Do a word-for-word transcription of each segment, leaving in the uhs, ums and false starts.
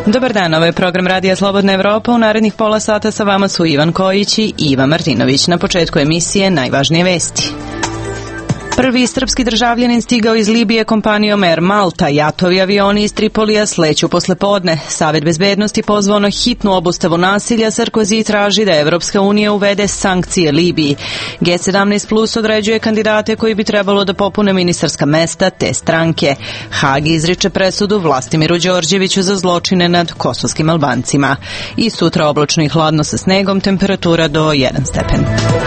Dobar dan, ovo je program Radija Slobodna Evropa. U narednih pola sata sa vama su Ivan Kojić i Ivan Martinović. Na početku emisije najvažnije vesti. Prvi srpski državljanin stigao iz Libije kompanijom Air Malta. Jatovi avioni iz Tripolija sleću posle podne. Savet bezbednosti pozvao na hitnu obustavu nasilja. Sarkozy traži da Evropska unija uvede sankcije Libiji. G sedamnaest plus određuje kandidate koji bi trebalo da popune ministarska mesta te stranke. Hag izriče presudu Vlastimiru Đorđeviću za zločine nad kosovskim Albancima. I sutra oblačno i hladno sa snegom, temperatura do jedan stepen.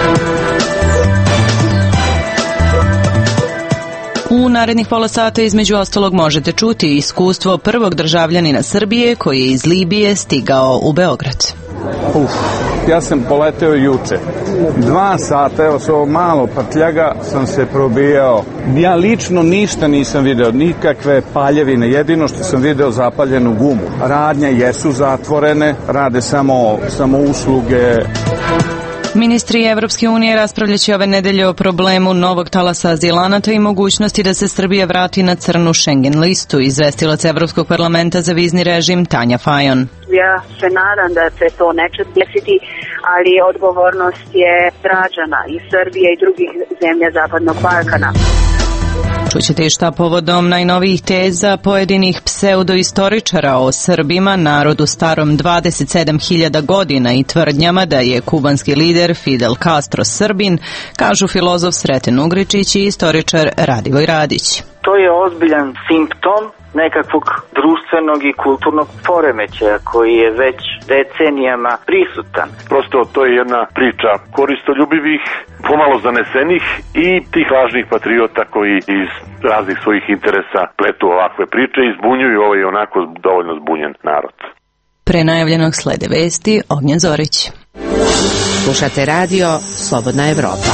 U narednih pola sata između ostalog možete čuti iskustvo prvog državljanina Srbije koji je iz Libije stigao u Beograd. Uf, ja sam poleteo juče. Dva sata, evo s ovo malo prtljaga sam se probijao. Ja lično ništa nisam video, nikakve paljevine. Jedino što sam video zapaljenu gumu. Radnje jesu zatvorene, rade samo, samo usluge. Ministri Evropske unije raspravljaće ove nedelje o problemu novog talasa azilanata i mogućnosti da se Srbija vrati na crnu Schengen listu, izvestilac Evropskog parlamenta za vizni režim Tanja Fajon. Ja se nadam da se to neće desiti, ali odgovornost je građana i Srbije i drugih zemlja Zapadnog Balkana. Čućete i šta povodom najnovijih teza pojedinih pseudoistoričara o Srbima, narodu starom dvadeset sedam hiljada godina i tvrdnjama da je kubanski lider Fidel Castro Srbin, kažu filozof Sreten Ugričić i istoričar Radivoj Radić. To je ozbiljan simptom nekakvog društvenog i kulturnog poremećaja koji je već decenijama prisutan. Prosto to je jedna priča koristoljubivih, pomalo zanesenih i tih lažnih patriota koji iz raznih svojih interesa pletu ovakve priče i zbunjuju ovaj onako dovoljno zbunjen narod. Pre najavljenog slede vesti Ognjen Zorić. Slušate radio Slobodna Evropa.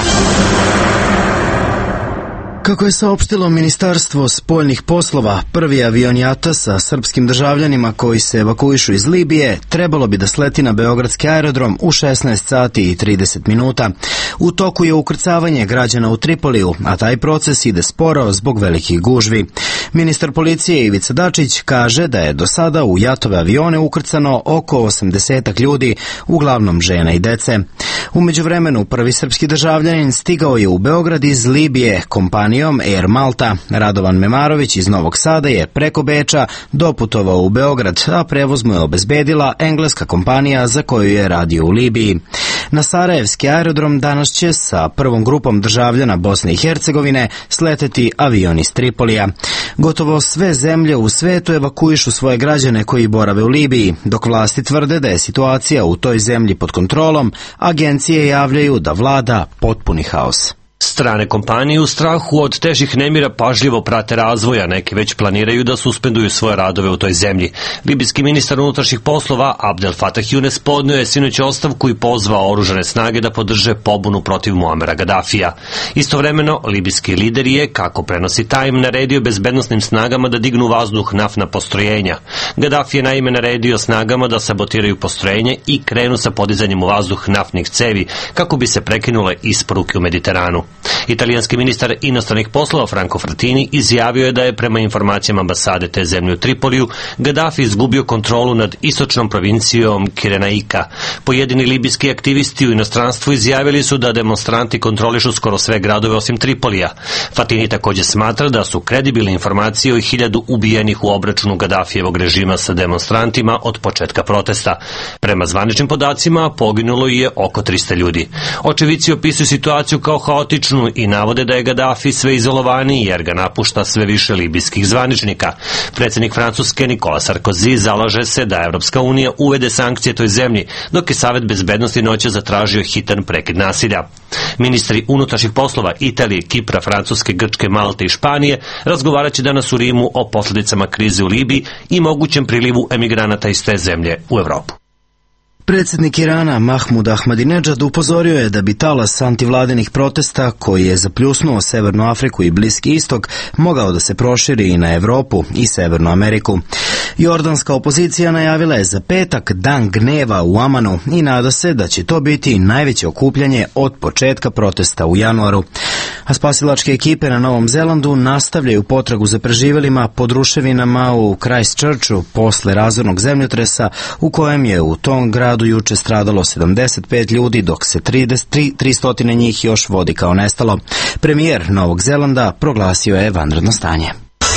Kako je saopštilo Ministarstvo spoljnih poslova, prvi avion JAT-a sa srpskim državljanima koji se evakuišu iz Libije trebalo bi da sleti na beogradski aerodrom u šesnaest sati i trideset minuta. U toku je ukrcavanje građana u Tripoliju, a taj proces ide sporo zbog velikih gužvi. Ministar policije Ivica Dačić kaže da je do sada u JAT-ove avione ukrcano oko osamdeset ljudi, uglavnom žena i dece. U međuvremenu prvi srpski državljanin stigao je u Beograd iz Libije kompanijom Air Malta. Radovan Memarović iz Novog Sada je preko Beča doputovao u Beograd, a prevoz mu je obezbedila engleska kompanija za koju je radio u Libiji. Na Sarajevski aerodrom danas će sa prvom grupom državljana Bosne i Hercegovine sleteti avion iz Tripolija. Gotovo sve zemlje u svetu evakuišu svoje građane koji borave u Libiji, dok vlasti tvrde da je situacija u toj zemlji pod kontrolom, agencije javljaju da vlada potpuni haos. Strane kompanije u strahu od težih nemira pažljivo prate razvoja, neki već planiraju da suspenduju svoje radove u toj zemlji. Libijski ministar unutrašnjih poslova Abdel Fattah Younes podnio je sinoć ostavku i pozvao oružane snage da podrže pobunu protiv Muamera Gadafija. Istovremeno, libijski lider je, kako prenosi Time, naredio bezbednosnim snagama da dignu vazduh naftna postrojenja. Gadafi je naime naredio snagama da sabotiraju postrojenje i krenu sa podizanjem u vazduh naftnih cevi kako bi se prekinule isporuke u Mediteranu. Italijanski ministar inostranih poslova Franco Frattini izjavio je da je prema informacijama ambasade te zemlje u Tripoliju Gadafi izgubio kontrolu nad istočnom provincijom Kirenaika. Pojedini libijski aktivisti u inostranstvu izjavili su da demonstranti kontrolišu skoro sve gradove osim Tripolija. Frattini također smatra da su kredibilne informacije o hiljadu ubijenih u obračunu Gadafijevog režima sa demonstrantima od početka protesta. Prema zvaničnim podacima poginulo je oko trista ljudi. Očevici opisuju situaciju kao haotičnu i navode da je Gadafi sve izolovaniji jer ga napušta sve više libijskih zvaničnika. Predsjednik Francuske Nikola Sarkozy zalaže se da Evropska unija uvede sankcije toj zemlji, dok je Savet bezbednosti noće zatražio hitan prekid nasilja. Ministri unutrašnjih poslova Italije, Kipra, Francuske, Grčke, Malte i Španije razgovarat će danas u Rimu o posljedicama krize u Libiji i mogućem prilivu emigranata iz te zemlje u Evropu. Predsjednik Irana Mahmud Ahmadinejad upozorio je da bi talas antivladinih protesta koji je zapljusnuo Severnu Afriku i Bliski istok mogao da se proširi i na Evropu i Severnu Ameriku. Jordanska opozicija najavila je za petak dan gneva u Amanu i nada se da će to biti najveće okupljanje od početka protesta u januaru. A spasilačke ekipe na Novom Zelandu nastavljaju potragu za preživelima pod ruševinama u Christchurchu posle razornog zemljotresa u kojem je u tom gradu juče stradalo sedamdeset pet ljudi, dok se tristo njih još vodi kao nestalo. Premijer Novog Zelanda proglasio je vanredno stanje.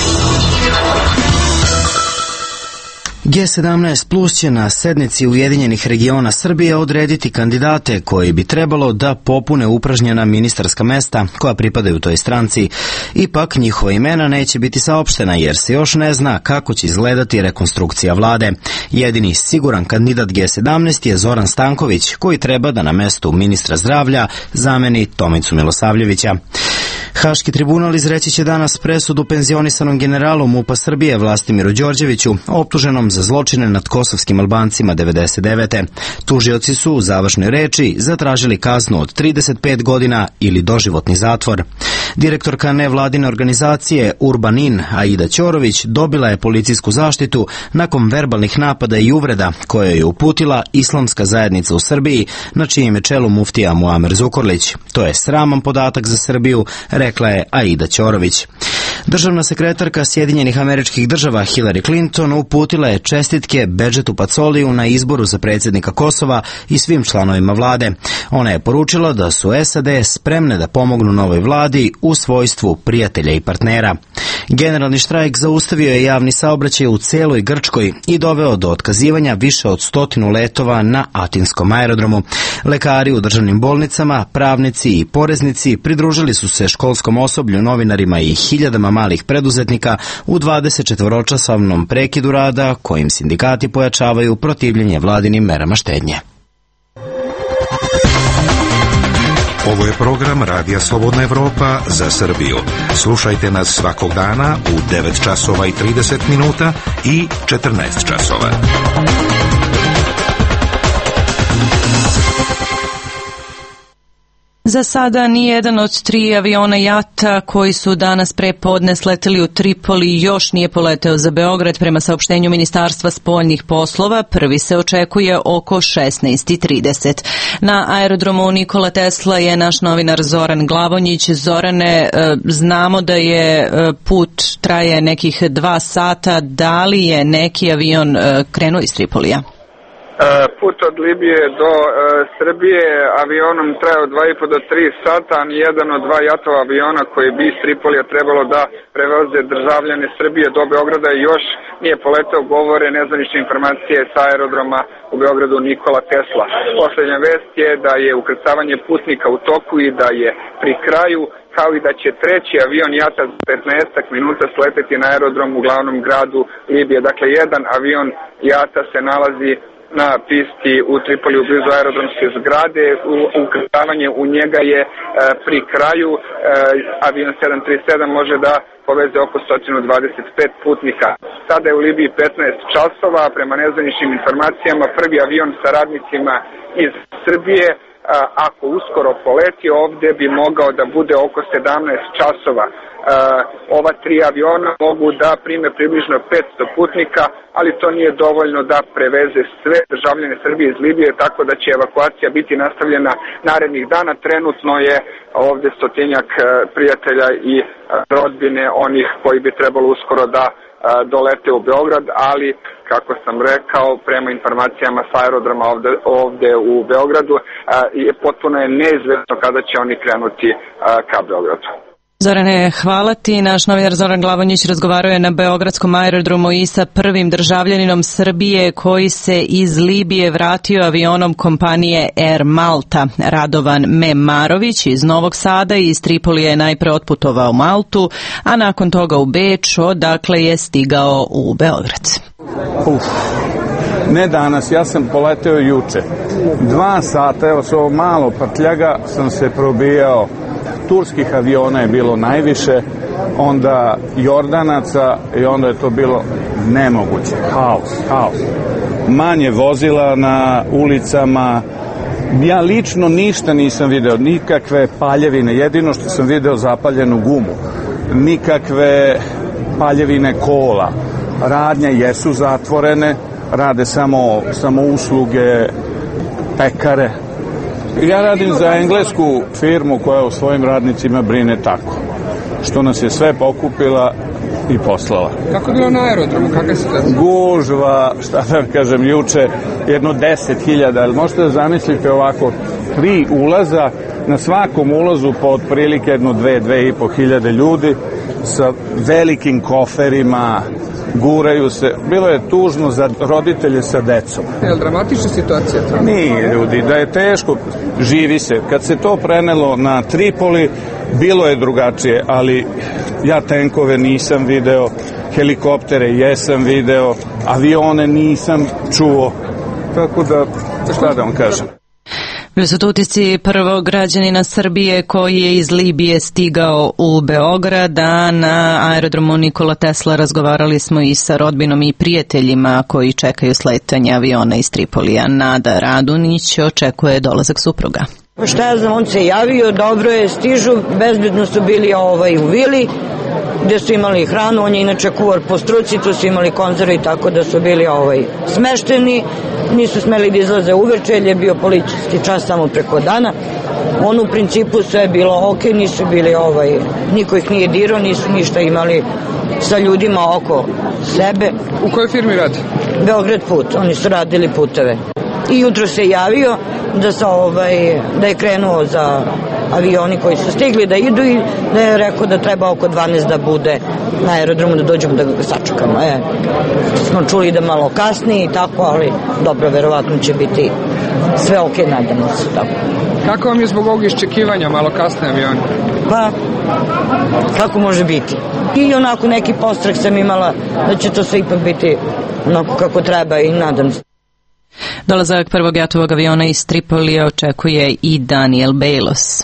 G sedamnaest plus će na sednici Ujedinjenih regiona Srbije odrediti kandidate koji bi trebalo da popune upražnjena ministarska mesta koja pripadaju toj stranci. Ipak njihova imena neće biti saopštena jer se još ne zna kako će izgledati rekonstrukcija vlade. Jedini siguran kandidat G sedamnaest je Zoran Stanković, koji treba da na mestu ministra zdravlja zameni Tomicu Milosavljevića. Haški tribunal izreći će danas presudu penzionisanom generalu MUP-a Srbije Vlastimiru Đorđeviću, optuženom za zločine nad kosovskim Albancima devedeset devete. Tužioci su u završnoj reči zatražili kaznu od trideset pet godina ili doživotni zatvor. Direktorka nevladine organizacije Urbanin Aida Ćorović dobila je policijsku zaštitu nakon verbalnih napada i uvreda koje je uputila Islamska zajednica u Srbiji, na čijem je čelu muftija Muamer Zukorlić. To je sraman podatak za Srbiju, rekla je Aida Ćorović. Državna sekretarka Sjedinjenih Američkih Država Hillary Clinton uputila je čestitke Bedžetu Pacoliju na izboru za predsjednika Kosova i svim članovima vlade. Ona je poručila da su S A D spremne da pomognu novoj vladi u svojstvu prijatelja i partnera. Generalni štrajk zaustavio je javni saobraćaj u celoj Grčkoj i doveo do otkazivanja više od stotinu letova na Atinskom aerodromu. Lekari u državnim bolnicama, pravnici i poreznici pridružili su se školskom osoblju, novinarima i hiljadama malih preduzetnika u dvadesetčetvoročasovnom prekidu rada kojim sindikati pojačavaju protivljenje vladinim merama štednje. Ovo je program Radija Slobodna Evropa za Srbiju. Slušajte nas svakog dana u devet časova i trideset minuta i četrnaest časova. Za sada nijedan od tri aviona JAT-a koji su danas pre podne sleteli u Tripoli još nije poleteo za Beograd prema saopštenju Ministarstva spoljnih poslova. Prvi se očekuje oko šesnaest i trideset. Na aerodromu Nikola Tesla je naš novinar Zoran Glavonjić. Zorane, znamo da je put traje nekih dva sata. Da li je neki avion krenuo iz Tripolija? Put od Libije do e, Srbije avionom trajao dva i po do tri sata, a nijedan od dva jatova aviona koji bi iz Tripolija trebalo da prevoze državljane Srbije do Beograda još nije poletao, govore nezvanične informacije sa aerodroma u Beogradu Nikola Tesla. Poslednja vest je da je ukrcavanje putnika u toku i da je pri kraju, kao i da će treći avion jata za petnaest minuta sleteti na aerodrom u glavnom gradu Libije. Dakle, jedan avion jata se nalazi na pisti u Tripoliju blizu aerodromske zgrade. U, ukrcavanje u njega je e, pri kraju. E, avion sedam tri sedam može da poveze oko sto dvadeset pet putnika. Sada je u Libiji petnaest časova. Prema nezvaničnim informacijama prvi avion sa radnicima iz Srbije, ako uskoro poleti ovde, bi mogao da bude oko sedamnaest časova. Ova tri aviona mogu da prime približno petsto putnika, ali to nije dovoljno da preveze sve državljane Srbije iz Libije, tako da će evakuacija biti nastavljena narednih dana. Trenutno je ovde stotinjak prijatelja i rodbine onih koji bi trebalo uskoro da dolete u Beograd, ali kako sam rekao, prema informacijama sa aerodroma ovde, ovde u Beogradu, je potpuno je neizvesno kada će oni krenuti ka Beogradu. Zorane, hvala ti. Naš novinar Zoran Glavonjić razgovarao je na beogradskom aerodromu i sa prvim državljaninom Srbije koji se iz Libije vratio avionom kompanije Air Malta. Radovan Memarović iz Novog Sada i iz Tripolija je najpre otputovao Maltu, a nakon toga u Beč, odakle je stigao u Beograd. Uf, ne danas, ja sam poleteo juče. Dva sata, evo s ovo malo prtljaga sam se probijao. Turskih aviona je bilo najviše, onda Jordanaca i onda je to bilo nemoguće. Haos, haos. Manje vozila na ulicama. Ja lično ništa nisam video, nikakve paljevine. Jedino što sam video zapaljenu gumu. Nikakve paljevine kola. radnje jesu zatvorene, rade samo, samo usluge, pekare. Ja radim za englesku firmu koja o svojim radnicima brine tako, što nas je sve pokupila i poslala. Kako je bilo na aerodromu? Kakva se da? Gužva, šta da kažem, juče jedno deset hiljada, ali možete da zamislite ovako, tri ulaza, na svakom ulazu po otprilike jedno dve, dve i po hiljade ljudi sa velikim koferima, guraju se. Bilo je tužno za roditelje sa decom. Je li dramatična situacija? Nije, ljudi, da je teško, živi se. Kad se to prenelo na Tripoli, bilo je drugačije, ali ja tenkove nisam video, helikoptere jesam video, avione nisam čuo. Tako da, šta da vam kažem? Bili su to utisci prvog građanina Srbije koji je iz Libije stigao u Beograd, a na aerodromu Nikola Tesla razgovarali smo i sa rodbinom i prijateljima koji čekaju sletanje aviona iz Tripolija. Nada Radunić očekuje dolazak supruga. Šta ja znam, on se javio, dobro je, stižu, bezbedno su bili ovaj, u vili, gde su imali hranu, on je inače kuvar po struci, tu su imali konzerve i tako da su bili ovaj, smešteni, nisu smeli da izlaze uveče, jer je bio policijski čas samo preko dana. On u principu sve je bilo ok, nisu bili, ovaj, niko ih nije dirao, nisu ništa imali sa ljudima oko sebe. U kojoj firmi radi? Beograd put, oni su radili puteve. I jutro se javio da, sa, ovaj, da je krenuo za avioni koji su stigli da idu i da je rekao da treba oko dvanaest da bude na aerodromu, da dođemo da ga sačekamo. E, smo čuli da malo kasnije i tako, ali dobro, verovatno će biti sve ok, nadamo se tako. Kako vam je zbog ovog iščekivanja malo kasnije avioni? Pa, kako može biti? I onako neki postrah sam imala da će to sve ipak biti onako kako treba i nadam se. Dolazak prvog jatovog aviona iz Tripolija očekuje i Daniel Bejlos.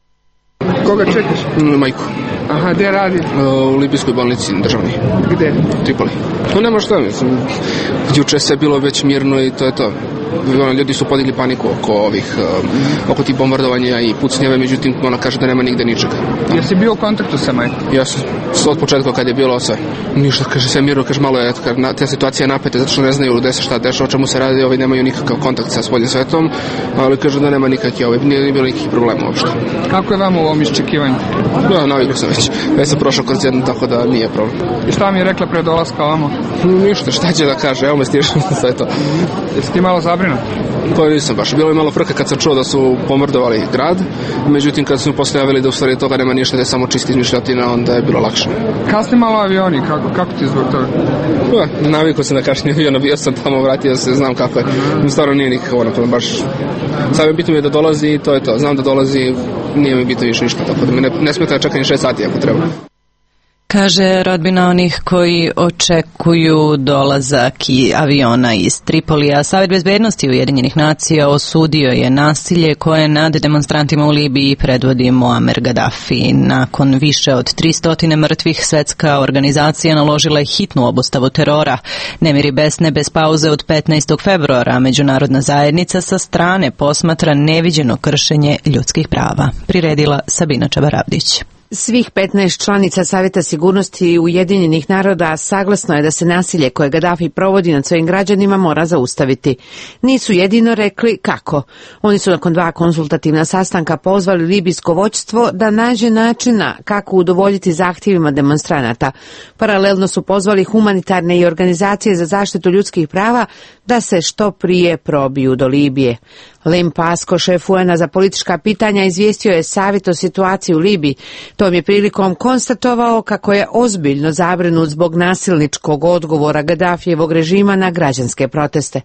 Koga čekaš? Majku. Aha, gde radi? U libijskoj bolnici državni. Gde? Tripoli. To nema šta, mislim. Juče sve bilo već mirno i to je to. Ljudi su podigli paniku oko ovih, oko tih bombardovanja i pucnjeve, međutim ona kaže da nema nigde ničega. Jesi bio u kontaktu sa majkom? Ja sam od početka kad je bilo sve. Ništa, kaže sve mirno, kaže malo je, ta situacija je napeta zato što ne znaju gde se šta dešava, o čemu se radi, ovi nemaju nikakav kontakt sa spoljnim svetom, ali kaže da nema nikakve, ovi, nije bilo nikakvih problema uopšte. Kako je vam u ovom iščekivanju? Ja, navikao sam već. Već sam prošao kroz jednu, tako da nije problem. I šta mi je rekla pre dolaska ovamo? Ništa, šta će da kaže, evo me stižem sve to. Jesi ti malo zabrinut? Pa nisam baš. Bilo je malo frka kad sam čuo da su bombardovali grad, međutim kad su mi posle javili da u stvari toga nema ništa, da je samo čisti izmišljotina, onda je bilo lakše. Kasni malo avioni, kako, kako ti zbog toga? Pa, navikao sam da kašnje aviona, bio sam tamo, vratio se, znam kako je. Uh-huh. Stvarno nije nikako ono, baš... Sad mi bitno mi je da dolazi i to je to. Znam da dolazi, nije mi bitno više ništa, tako da mi ne, ne smeta čekanje šest sati ako treba. Kaže rodbina onih koji očekuju dolazak i aviona iz Tripolija. Savet bezbednosti Ujedinjenih nacija osudio je nasilje koje nad demonstrantima u Libiji predvodi Muammar Gaddafi. Nakon više od tristo mrtvih, svetska organizacija naložila je hitnu obustavu terora. Nemiri besne bez pauze od petnaestog februara. Međunarodna zajednica sa strane posmatra neviđeno kršenje ljudskih prava. Priredila Sabina Čabaravdić. Svih petnaest članica Saveta sigurnosti Ujedinjenih naroda saglasno je da se nasilje koje Gaddafi provodi nad svojim građanima mora zaustaviti. Nisu jedino rekli kako. Oni su nakon dva konzultativna sastanka pozvali libijsko vođstvo da nađe načina kako udovoljiti zahtjevima demonstranata. Paralelno su pozvali humanitarne i organizacije za zaštitu ljudskih prava da se što prije probiju do Libije. Lem Pasko, šef U N-a za politička pitanja, izvijestio je Savjet o situaciji u Libiji. Tom je prilikom konstatovao kako je ozbiljno zabrinut zbog nasilničkog odgovora Gaddafijevog režima na građanske proteste.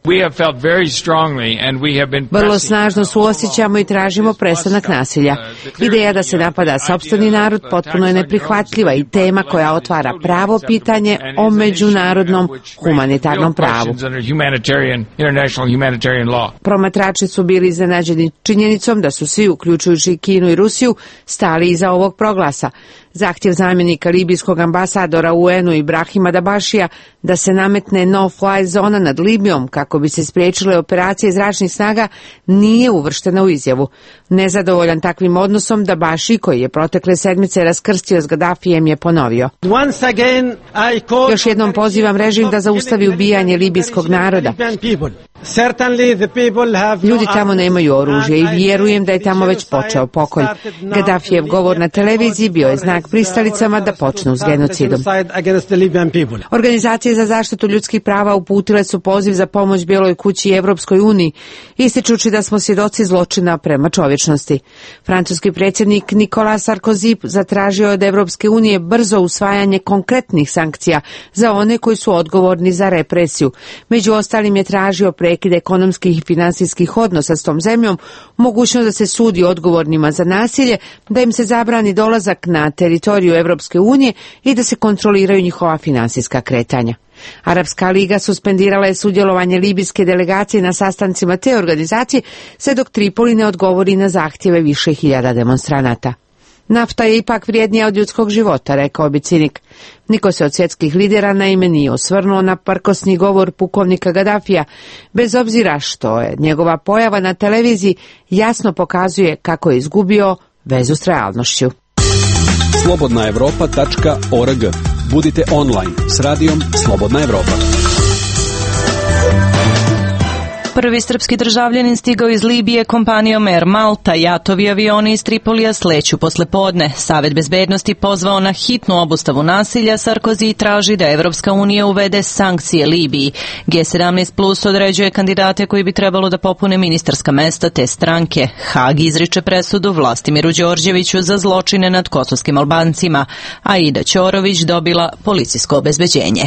Vrlo snažno suosjećamo i tražimo prestanak nasilja. Ideja da se napada sopstveni narod potpuno je neprihvatljiva i tema koja otvara pravo pitanje o međunarodnom humanitarnom pravu. Promatrači su bili iznenađeni činjenicom da su svi, uključujući Kinu i Rusiju, stali iza ovog proglasa. Zahtjev zamjenika libijskog ambasadora u U N-u Ibrahima Dabašija da se nametne no-fly zona nad Libijom kako bi se spriječile operacije zračnih snaga nije uvrštena u izjavu. Nezadovoljan takvim odnosom, Dabaši, koji je protekle sedmice raskrstio s Gaddafijem, je ponovio: još jednom pozivam režim da zaustavi ubijanje libijskog naroda. Ljudi tamo nemaju oružje i vjerujem da je tamo već počeo pokolj. Gaddafijev govor na televiziji bio je znak pristalicama da počnu s genocidom. Organizacije za zaštitu ljudskih prava uputile su poziv za pomoć Bijeloj kući i Evropskoj uniji, ističući da smo svjedoci zločina prema čovječnosti. Francuski predsjednik Nicolas Sarkozy zatražio od Evropske unije brzo usvajanje konkretnih sankcija za one koji su odgovorni za represiju. Među ostalim je tražio prekid ekonomskih i finansijskih odnosa s tom zemljom, mogućnost da se sudi odgovornima za nasilje, da im se zabrani dolazak na teritoriju Evropske unije i da se kontroliraju njihova finansijska kretanja. Arapska liga suspendirala je sudjelovanje libijske delegacije na sastancima te organizacije, sve dok Tripoli ne odgovori na zahtjeve više hiljada demonstranata. Nafta je ipak vrijednija od ljudskog života, rekao bi cinik. Niko se od svjetskih lidera naime nije osvrnuo na parkosni govor pukovnika Gaddafija, bez obzira što je njegova pojava na televiziji jasno pokazuje kako je izgubio vezu s realnošću. slobodna evropa tačka org. Budite online s radijom Slobodna Evropa. Prvi srpski državljanin stigao iz Libije kompanijom Air Malta. Jatovi avioni iz Tripolija sleću posle podne. Savet bezbednosti pozvao na hitnu obustavu nasilja. Sarkozy traži da Evropska unija uvede sankcije Libiji. G sedamnaest plus određuje kandidate koji bi trebalo da popune ministarska mesta te stranke. Hag izriče presudu Vlastimiru Đorđeviću za zločine nad kosovskim Albancima. Aida Ćorović dobila policijsko obezbeđenje.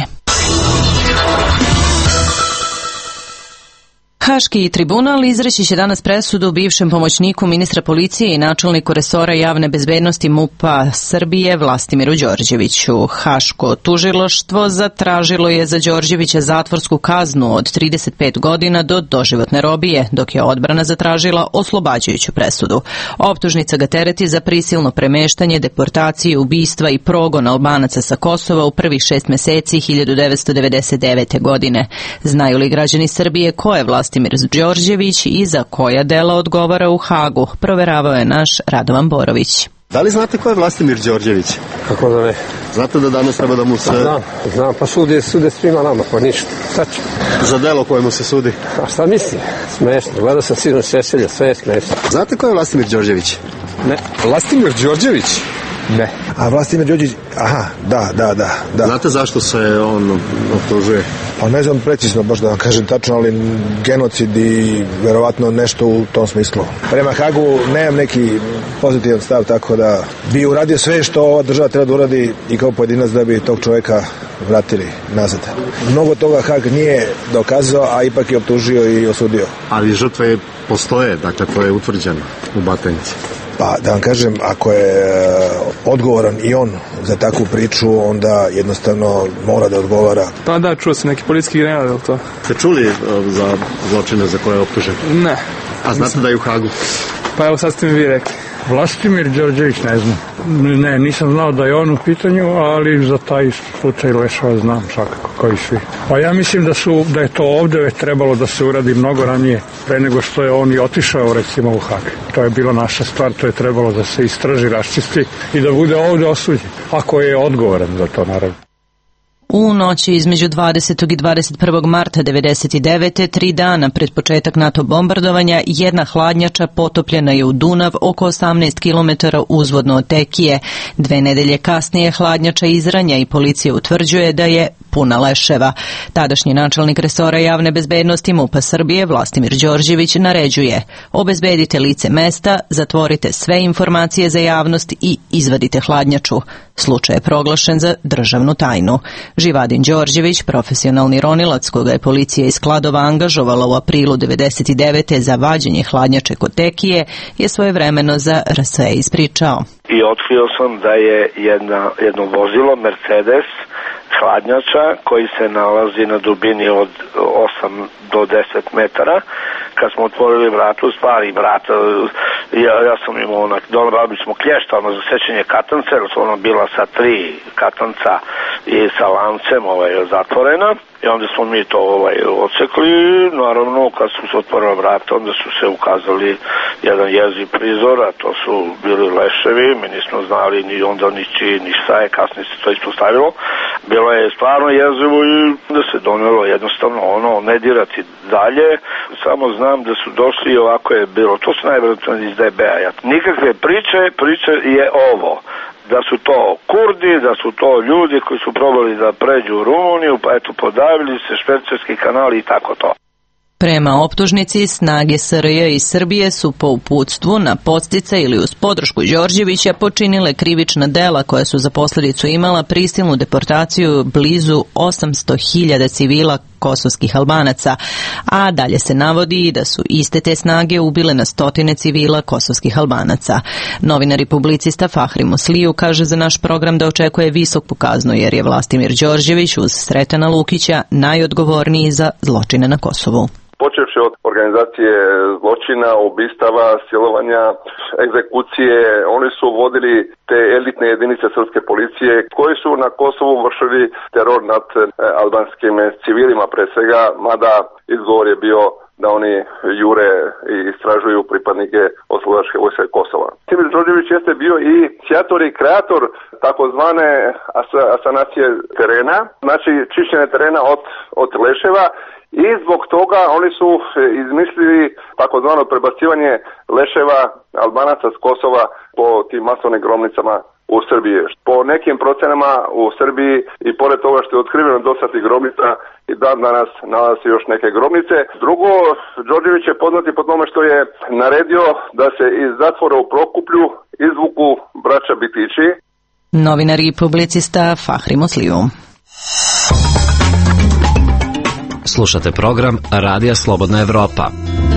Haški tribunal izreći će danas presudu bivšem pomoćniku ministra policije i načelniku resora javne bezbednosti MUP-a Srbije Vlastimiru Đorđeviću. Haško tužilaštvo zatražilo je za Đorđevića zatvorsku kaznu od trideset pet godina do doživotne robije, dok je odbrana zatražila oslobađajuću presudu. Optužnica ga tereti za prisilno premeštanje, deportaciju, ubistva i progon Albanaca sa Kosova u prvih šest meseci hiljadu devetsto devedeset devete. godine. Znaju li građani Srbije ko je Vlastimir Đorđević i za koja dela odgovara u Hagu? Proveravao je naš Radovan Borović. Da li znate ko je Vlastimir Đorđević? Kako da ne? Znate da danas treba da mu se... Znam, znam, pa sude, sude svima nama, pa ništa. Sad ću. Za delo kojemu se sudi? A šta misli? Smešno, gledao sam sinoć Šešelja, sve je smešno. Znate ko je Vlastimir Đorđević? Ne. Vlastimir Đorđević? Ne. A Vlastimir Đorđević, aha, da, da, da, da. Znate zašto se on optužuje? Pa ne znam precizno, baš da vam kažem tačno, ali genocid i verovatno nešto u tom smislu. Prema Hagu nemam neki pozitivan stav, tako da bi uradio sve što ova država treba da uradi i kao pojedinac da bi tog čoveka vratili nazad. Mnogo toga Hag nije dokazao, a ipak je optužio i osudio. Ali žrtve postoje, dakle to je utvrđeno u Batajnici. Pa da vam kažem, ako je odgovoran i on za takvu priču, onda jednostavno mora da odgovara. Pa da, čuo sam neki policijski general, je li to? Ste čuli za zločine za koje je optužen? Ne. A znate da je u Hagu? Pa evo sad ste mi vi rekli. Vlastimir Đorđević ne znam. Ne, nisam znao da je on u pitanju, ali za taj slučaj Lešova znam svakako, kao i svi. Pa ja mislim da su da je to ovde već trebalo da se uradi mnogo ranije, pre nego što je on i otišao recimo u Hag. To je bila naša stvar, to je trebalo da se istraži, raščisti i da bude ovde osuđen, ako je odgovoran za to, naravno. U noći između dvadesetog i dvadeset prvog marta devedeset devete. tri dana pred početak NATO bombardovanja, jedna hladnjača potopljena je u Dunav oko osamnaest kilometara uzvodno od Tekije. Dve nedelje kasnije hladnjača izranja i policija utvrđuje da je puna leševa. Tadašnji načelnik resora javne bezbednosti MUP-a Srbije Vlastimir Đorđević naređuje: obezbedite lice mesta, zatvorite sve informacije za javnost i izvadite hladnjaču. Slučaj je proglašen za državnu tajnu. Živadin Đorđević, profesionalni ronilac koga je policija iz Kladova angažovala u aprilu devedeset devete. za vađenje hladnjače kod Tekije, je svojevremeno za R S E ispričao. I otkrio sam da je jedna, jedno vozilo, Mercedes, hladnjača, koji se nalazi na dubini od osam do deset metara. Kad smo otvorili vrata, u stvari vrata Ja, ja sam imao onak, dobili smo klješta, ono za sećanje katance, jer su ono bila sa tri katanca i sa lancem ovaj, zatvorena. I onda smo mi to ovaj, odsekli, naravno kad su se otvorila vrata, onda su se ukazali jedan jeziv prizor, a to su bili leševi, mi nismo znali ni onda ni či, ni šta je, kasnije se to ispostavilo. Bilo je stvarno jezivo i da se donelo jednostavno ono, ne dirati dalje, samo znam da su došli i ovako je bilo, to su najvjerojatno iz D B-a. Nikakve priče, priče je ovo. Da su to Kurdi, da su to ljudi koji su probali da pređu u Rumuniju, pa eto podavili se švercerski kanali i tako to. Prema optužnici, snage S R J i Srbije su po uputstvu na podsticaj ili uz podršku Đorđevića počinile krivična dela koja su za posljedicu imala prisilnu deportaciju blizu osamsto hiljada civila kosovskih Albanaca, a dalje se navodi da su iste te snage ubile na stotine civila kosovskih Albanaca. Novinar i publicista Fahri Musliju kaže za naš program da očekuje visoku kaznu jer je Vlastimir Đorđević uz Sretana Lukića najodgovorniji za zločine na Kosovu. Počevši od organizacije zločina, ubistava, silovanja, egzekucije, oni su vodili te elitne jedinice srpske policije koji su na Kosovu vršili teror nad albanskim civilima pre svega, mada izgovor je bio da oni jure i istražuju pripadnike oslobodačke vojske Kosova. Timir Đorđević jeste bio i inicijator i kreator takozvane asanacije terena, znači čišćenje terena od, od leševa. I zbog toga oni su izmislili takozvano prebacivanje leševa Albanaca s Kosova po tim masovnim grobnicama u Srbiji. Po nekim procenama u Srbiji i pored toga što je otkriveno dosta tih grobnica i dan danas nalazi još neke grobnice. Drugo, Đorđević je poznati po tome što je naredio da se iz zatvora u Prokuplju izvuku braća Bitići. Novinar i publicista Fahri Musliju. Slušate program Radija Slobodna Evropa.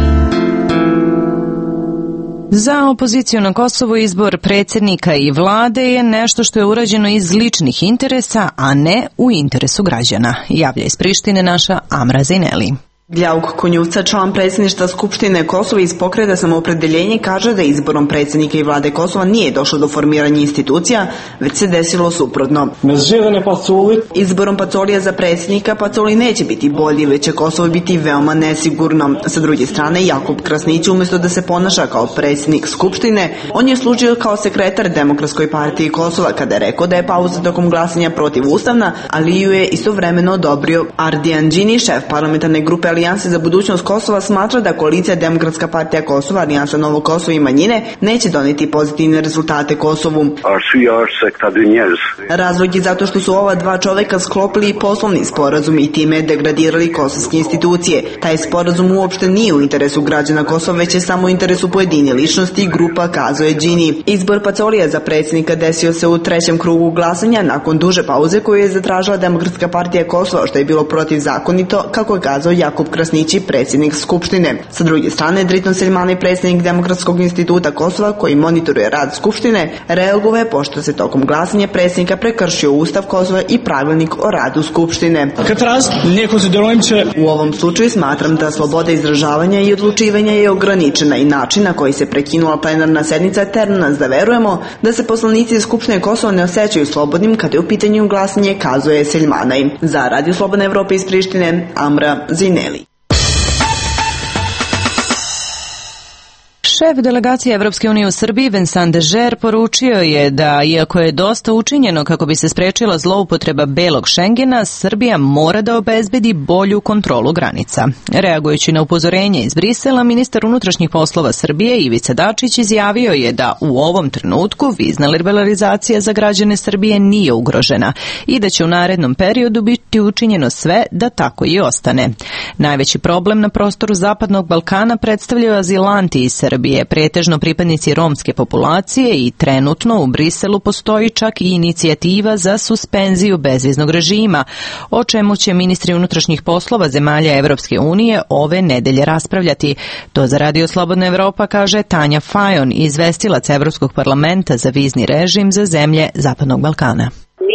Za opoziciju na Kosovu izbor predsjednika i vlade je nešto što je urađeno iz ličnih interesa, a ne u interesu građana. Javlja iz Prištine naša Amra Zineli. Gljauk Konjuca, član predsjedništva Skupštine Kosova iz Pokreta Samoopredeljenje, kaže da izborom predsjednika i vlade Kosova nije došlo do formiranja institucija, već se desilo suprotno. Izborom Pacolija za predsjednika Pacoli neće biti bolji, već će Kosovo biti veoma nesigurno. Sa druge strane, Jakub Krasnić umjesto da se ponaša kao predsjednik Skupštine, on je služio kao sekretar Demokratskoj partiji Kosova kada je rekao da je pauza tokom glasanja protivustavna, ali ju je istovremeno odobrio. Ardijan Đini, šef parlamentarne grupe Alijanse za budućnost Kosova, smatra da koalicija Demokratska partija Kosova, Alijansa Novo Kosovo i manjine neće doneti pozitivne rezultate Kosovu. Razlog je zato što su ova dva čoveka sklopili poslovni sporazum i time degradirali kosovske institucije. Taj sporazum uopšte nije u interesu građana Kosova, već je samo u interesu pojedine ličnosti, grupa, kazuje Đini. Izbor Pacolija za predsjednika desio se u trećem krugu glasanja nakon duže pauze koju je zatražila Demokratska partija Kosova, što je bilo protivzakonito, kako je kazao Jakub Krasnići, predsjednik Skupštine. Sa druge strane, Driton Seljmani, predsjednik Demokratskog instituta Kosova, koji monitoruje rad Skupštine, reagovao je pošto se tokom glasanja predsjednika prekršio Ustav Kosova i pravilnik o radu Skupštine. U ovom slučaju smatram da sloboda izražavanja i odlučivanja je ograničena i način na koji se prekinula plenarna sednica terna nas da verujemo da se poslanici Skupštine Kosova ne osjećaju slobodnim kada je u pitanju glasanje, kazuje Seljmanaj. Za Radio Slobodna Evropa iz Prištine, Amra Zineli. Šef delegacije Evropske unije u Srbiji, Vincent Dežer, poručio je da, iako je dosta učinjeno kako bi se sprečila zloupotreba belog Šengena, Srbija mora da obezbedi bolju kontrolu granica. Reagujući na upozorenje iz Brisela, ministar unutrašnjih poslova Srbije Ivica Dačić izjavio je da u ovom trenutku vizna liberalizacija za građane Srbije nije ugrožena i da će u narednom periodu biti učinjeno sve da tako i ostane. Najveći problem na prostoru Zapadnog Balkana predstavljaju azilanti iz Srbije, pretežno pripadnici romske populacije, i trenutno u Briselu postoji čak i inicijativa za suspenziju bezviznog režima, o čemu će ministri unutrašnjih poslova zemalja Evropske unije ove nedelje raspravljati. To za Radio Slobodna Evropa kaže Tanja Fajon, izvestilac Evropskog parlamenta za vizni režim za zemlje Zapadnog Balkana. Ministri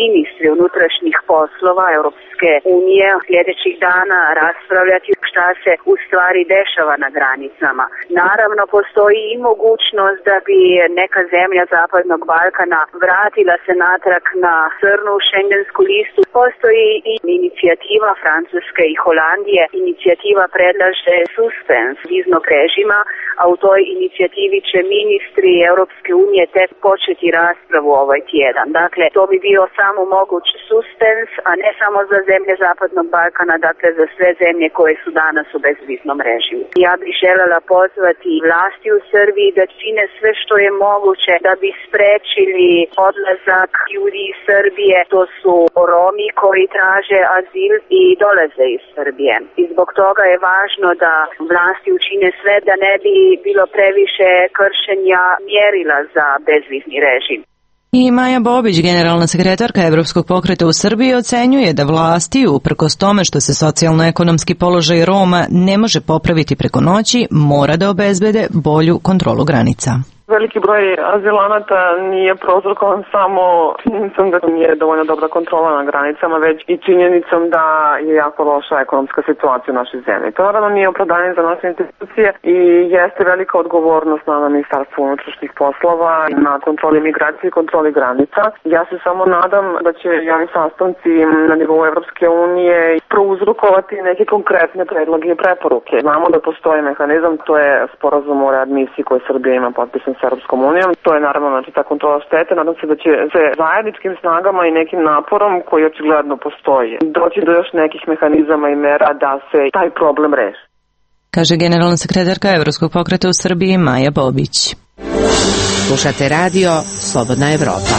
ministri unutrašnjih poslova Europske unije sljedećih dana raspravljati šta se u stvari dešava na granicama. Naravno, postoji i mogućnost da bi neka zemlja Zapadnog Balkana vratila se natrag na crnu šengensku listu. Postoji i inicijativa Francuske i Holandije. Inicijativa predlaže suspens viznog režima, a u toj inicijativi će ministri Europske unije tek početi raspravu ovaj tjedan. Dakle, to bi bio samo moguć suspens, a ne samo za zemlje Zapadnog Balkana, dakle za sve zemlje koje su danas u bezviznom režimu. Ja bih željela pozvati vlasti u Srbiji da čine sve što je moguće da bi sprečili odlazak ljudi iz Srbije. To su Romi koji traže azil i dolaze iz Srbije. I zbog toga je važno da vlasti učine sve da ne bi bilo previše kršenja mjerila za bezvizni režim. I Maja Bobić, generalna sekretarka Evropskog pokreta u Srbiji, ocenjuje da vlasti, uprkos tome što se socijalno-ekonomski položaj Roma ne može popraviti preko noći, mora da obezbede bolju kontrolu granica. Veliki broj azilanata nije prouzrokovan samo činjenicom da nije dovoljno dobra kontrola na granicama, već i činjenicom da je jako loša ekonomska situacija u našoj zemlji. To naravno nije opravdanje za naše institucije i jeste velika odgovornost na Ministarstvu unutrašnjih poslova, na kontroli migracije i kontroli granica. Ja se samo nadam da će ovi sastanci na nivou Evropske unije prouzrokovati neke konkretne predloge i preporuke. Znamo da postoji mehanizam, to je sporazum o readmisiji koji Srbija ima potpisan s Europskom unijom. To je naravno znači, ta kontrola štete. Nadam se da će se zajedničkim snagama i nekim naporom koji očigledno postoji doći do još nekih mehanizama i mera da se taj problem reši. Kaže generalna sekretarka Evropskog pokreta u Srbiji Maja Bobić. Slušate radio Slobodna Evropa.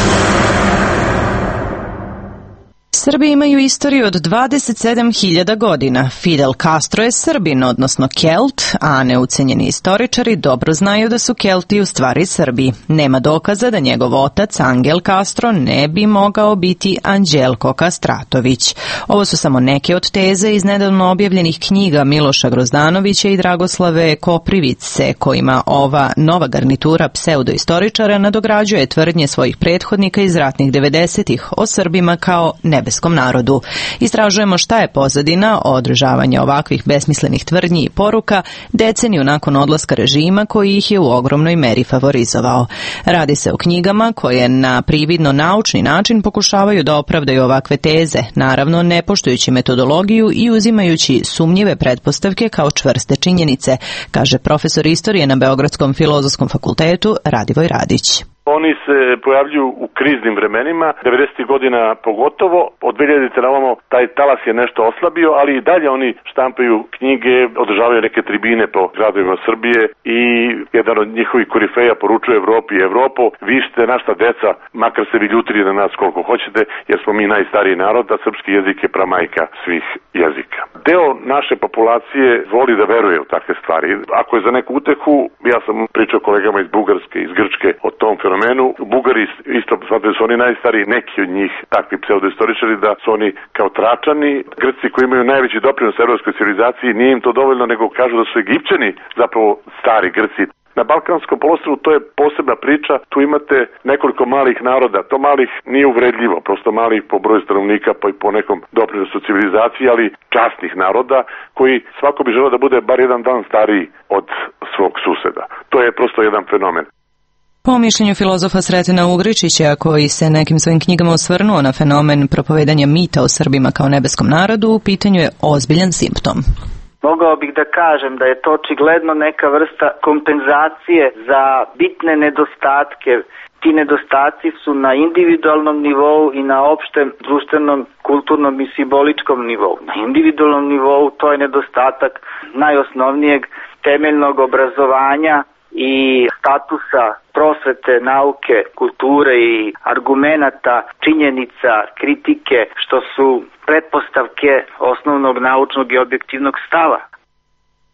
Srbi imaju istoriju od dvadeset sedam hiljada godina. Fidel Castro je Srbin, odnosno Kelt, a neucenjeni istoričari dobro znaju da su Kelti u stvari Srbi. Nema dokaza da njegov otac, Angel Castro, ne bi mogao biti Anđelko Kastratović. Ovo su samo neke od teze iz nedavno objavljenih knjiga Miloša Grozdanovića i Dragoslave Koprivice, kojima ova nova garnitura pseudoistoričara nadograđuje tvrdnje svojih prethodnika iz ratnih devedesetih o Srbima kao nebeskom narodu. Istražujemo šta je pozadina održavanja ovakvih besmislenih tvrdnji i poruka deceniju nakon odlaska režima koji ih je u ogromnoj meri favorizovao. Radi se o knjigama koje na prividno naučni način pokušavaju da opravdaju ovakve teze, naravno ne poštujući metodologiju i uzimajući sumnjive pretpostavke kao čvrste činjenice, kaže profesor istorije na Beogradskom filozofskom fakultetu Radivoj Radić. Oni se pojavljuju u kriznim vremenima, devedesetih godina pogotovo, od dvehiljadite na ovamo taj talas je nešto oslabio, ali i dalje oni štampaju knjige, održavaju neke tribine po gradovima Srbije i jedan od njihovih korifeja poručuje Evropi i Evropo, vi ste naša deca, makar se vi ljutili na nas koliko hoćete, jer smo mi najstariji narod, a srpski jezik je pramajka svih jezika. Deo naše populacije voli da veruje u takve stvari. Ako je za neku utehu, ja sam pričao kolegama iz Bugarske, iz Grčke o tom fenomenu. Bugari isto smatraju da su oni najstariji, neki od njih, takvi pseudoistoričari, da su oni kao Tračani. Grci koji imaju najveći doprinos evropskoj civilizaciji, nije im to dovoljno, nego kažu da su Egipćani zapravo stari Grci. Na Balkanskom poluostrvu to je posebna priča, tu imate nekoliko malih naroda, to malih nije uvredljivo, prosto malih po broju stanovnika pa i po nekom doprinosu civilizaciji, ali časnih naroda koji svako bi želeo da bude bar jedan dan stariji od svog suseda. To je prosto jedan fenomen. Po mišljenju filozofa Sretena Ugričića, koji se nekim svojim knjigama osvrnuo na fenomen propovedanja mita o Srbima kao nebeskom narodu, u pitanju je ozbiljan simptom. Mogao bih da kažem da je to očigledno neka vrsta kompenzacije za bitne nedostatke. Ti nedostaci su na individualnom nivou i na opštem društvenom, kulturnom i simboličkom nivou. Na individualnom nivou to je nedostatak najosnovnijeg temeljnog obrazovanja i statusa prosvete, nauke, kulture i argumenata, činjenica, kritike, što su pretpostavke osnovnog naučnog i objektivnog stava.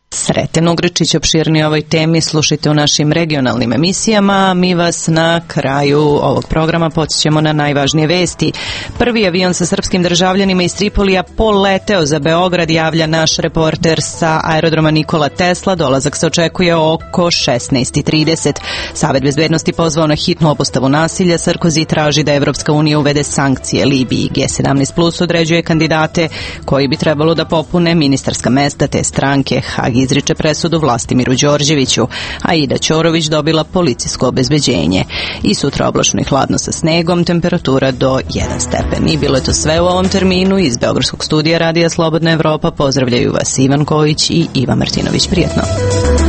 Sreten Ugričić, opširnije ovoj temi slušajte u našim regionalnim emisijama. Mi vas na kraju ovog programa podsjećamo na najvažnije vesti. Prvi avion sa srpskim državljanima iz Tripolija poleteo za Beograd, javlja naš reporter sa aerodroma Nikola Tesla. Dolazak se očekuje oko šesnaest trideset. Savet bezbednosti pozvao na hitnu obustavu nasilja. Sarkozy traži da Evropska unija uvede sankcije Libiji. G sedamnaest plus određuje kandidate koji bi trebalo da popune ministarska mesta te stranke. Hag izriče presudu Vlastimiru Đorđeviću, a Ida Ćorović dobila policijsko obezbeđenje. I sutra oblačno i hladno sa snegom, temperatura do jedan stepen. I bilo je to sve u ovom terminu. Iz Beogradskog studija Radija Slobodna Evropa pozdravljaju vas Ivan Kojić i Iva Martinović. Prijetno.